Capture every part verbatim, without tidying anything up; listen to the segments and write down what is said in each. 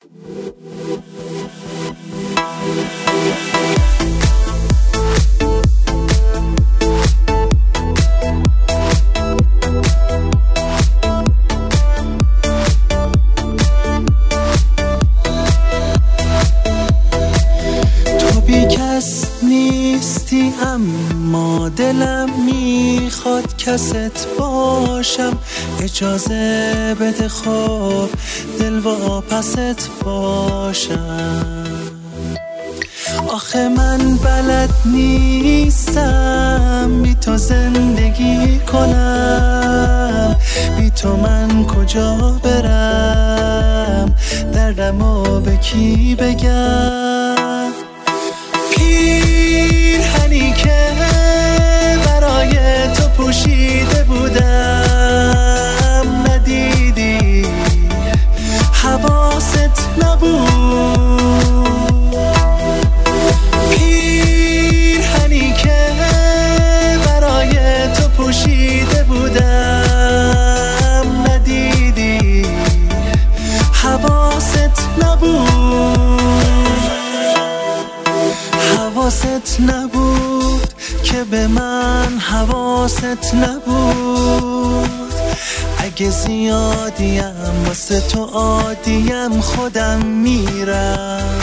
نیستی اما دلم میخواد کست باشم، اجازه بده خب دل واپست باشم. آخه من بلد نیستم بی تو زندگی کنم، بی تو من کجا برم، دردمو به کی بگم؟ پیرهنی که برای تو پوشیده بودم ندیدی، حواست نبود. پیرهنی که برای تو پوشیده بودم ندیدی، حواست نبود. حواست نبود که به من حواست نبود. اگه زیادیم واسه تو عادیم خودم میرم.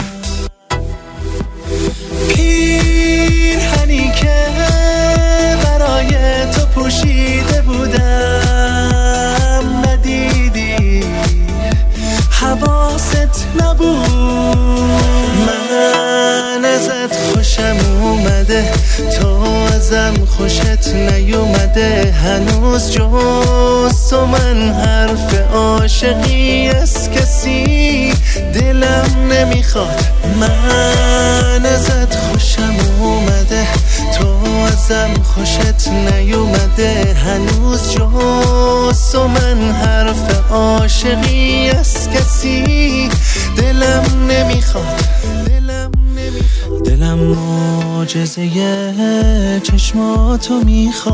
پیرهنی که برای تو پوشیده بودم ندیدی، حواست نبود. من ازت خوشم اومده، تو ازم خوشت نیومده، هنوز جز تو من حرف عاشقی از کسی دلم نمیخواد. من ازت خوشم اومده، تو ازم خوشت نیومده، هنوز جز تو من حرف عاشقی از کسی دلم نمیخواد. دلم نمیخواد. دلم معجزه چشماتو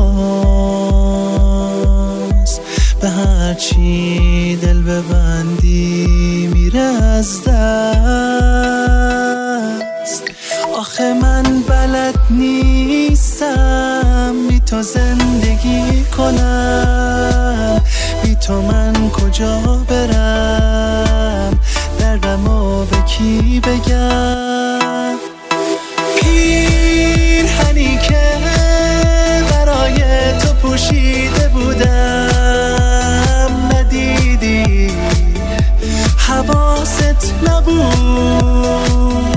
میخواست، به هر چی دل ببندی میره از دست. آخه من بلد نیستم بی تو زندگی کنم، بی تو من کجا برم، دردمو به کی بگم؟ پیرهنی که برای تو پوشیده بودم ندیدی، حواست نبود.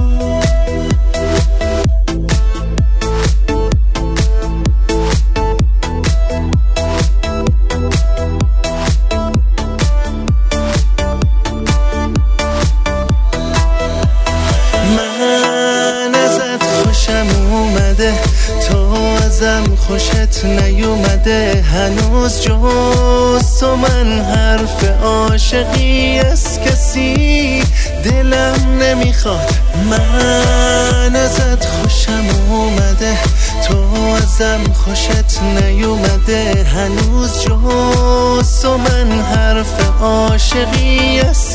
تو ازم خوشت نیومده، هنوز جز تو من حرف عاشقی از کسی دلم نمیخواد. من ازت خوشم اومده، تو ازم خوشت نیومده، هنوز جز تو من حرف عاشقی از